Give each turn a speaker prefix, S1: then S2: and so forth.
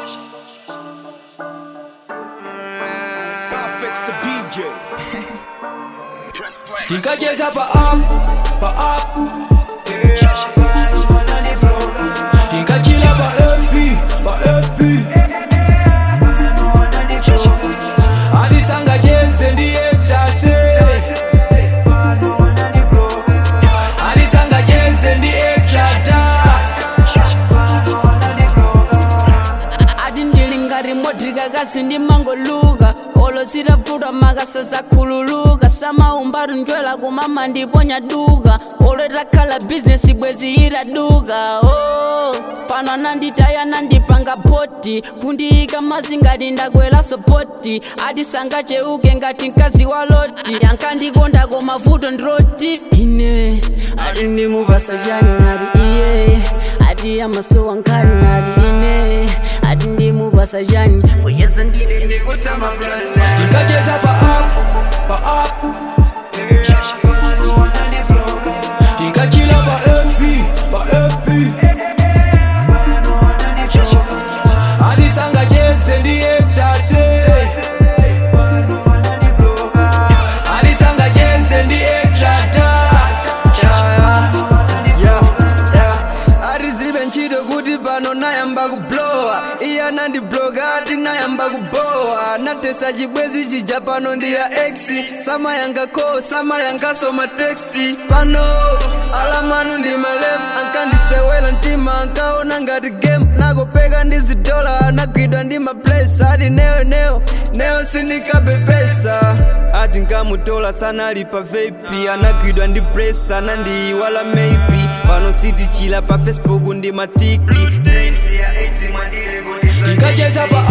S1: Fix the DJ. Press play.
S2: Tikacheza pa up. Tikachila pa FP. Adisanga jense ndi exercise. Adisanga jense ndi extra. Adindilingari modriga kasi ndi mangoluga. Olo sirafuta makasa zakhululuka. Sama umbatu njwela kumama ndiponya duka. Olo takhala business bwezi iraduka. Oh, pano ananditaya nandipanga poti. Kundiika mazi ngati ndakwela sopoti. Adisanga cheuke ngati mkazi wa loti. Yankandikonda koma vuto ndroti. Ine ati ndimupasa chani ngati iye. Ati amasowa nkali ngati ine. Ati ndimupasa chani kuyeza ndine ndikutama brand. Tikacheza pa up. Tikachila pa FP. Adisanga jense ndi exercise. Adisanga jense ndi extra.
S3: Arizibe nchito kuti pano nayamba kublowa. Iya nandi bloga ati nayamba kubowa. Natesa chibwezi chija pano ndi ya X. Sama yanga call, sama yanga soma texti. Pano alamanu ndi malem. Ankandisewela ntima ankaona ngati game. Nakopeka ndizi dola nagwidwa ndi maplace. Ati neo sinikapepesa. Ati nkamutola sana alipa vape. Anagwidwa ndi press anandi wala maybe. Pano city chila pa Facebook ndi matiki.
S2: Tikacheza pa